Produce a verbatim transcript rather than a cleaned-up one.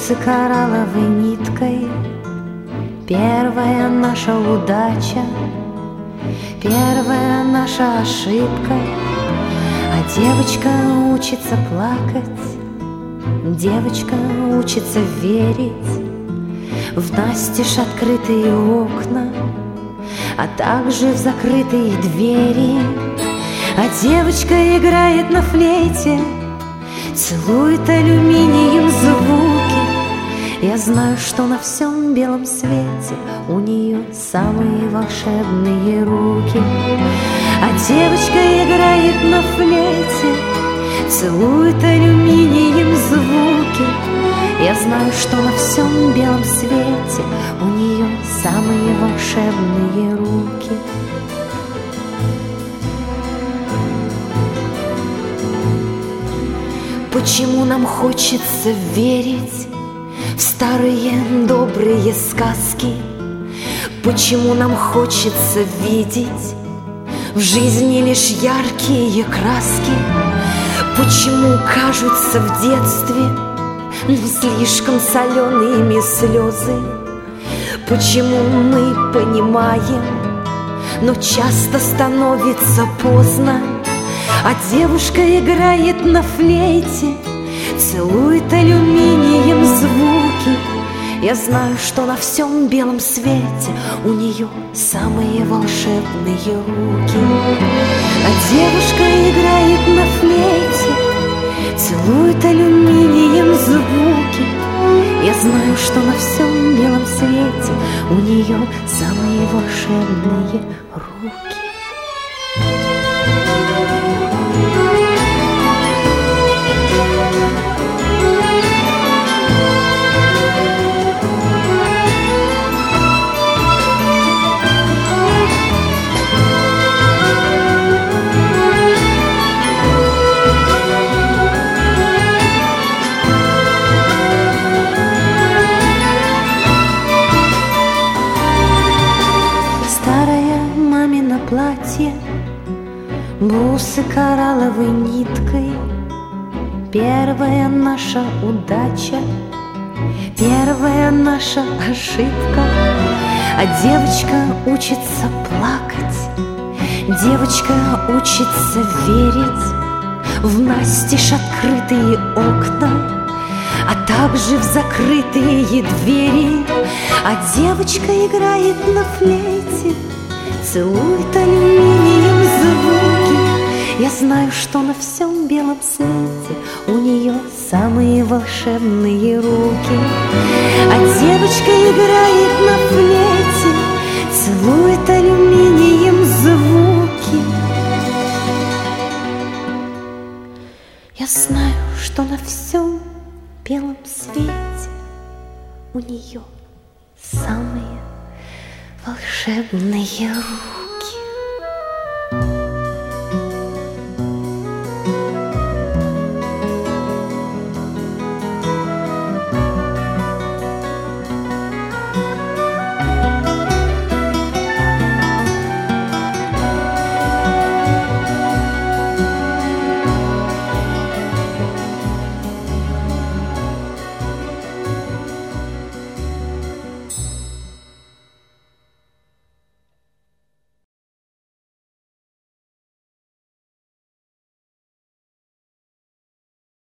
Бусы коралловой ниткой, первая наша удача, первая наша ошибка. А девочка учится плакать, девочка учится верить в настежь открытые окна, а также в закрытые двери. А девочка играет на флейте, целует алюминием звуки. Я знаю, что на всем белом свете у нее самые волшебные руки. А девочка играет на флейте, целует алюминием звуки. Я знаю, что на всем белом свете у нее самые волшебные руки. Почему нам хочется верить в старые добрые сказки? Почему нам хочется видеть в жизни лишь яркие краски? Почему кажутся в детстве ну, слишком солеными слезы? Почему мы понимаем, но часто становится поздно? А девушка играет на флейте, целует алюминием звуки. Я знаю, что на всем белом свете у нее самые волшебные руки. А девушка играет на флейте, целует алюминием звуки. Я знаю, что на всем белом свете у нее самые волшебные руки. Платье, бусы коралловой ниткой, первая наша удача, первая наша ошибка. А девочка учится плакать, девочка учится верить в настежь открытые окна, а также в закрытые двери. А девочка играет на флейте, целует алюминием звуки. Я знаю, что на всем белом свете у нее самые волшебные руки. А девочка играет на флейте, целует алюминием звуки. Я знаю, что на всем белом свете у нее самые волшебные руки.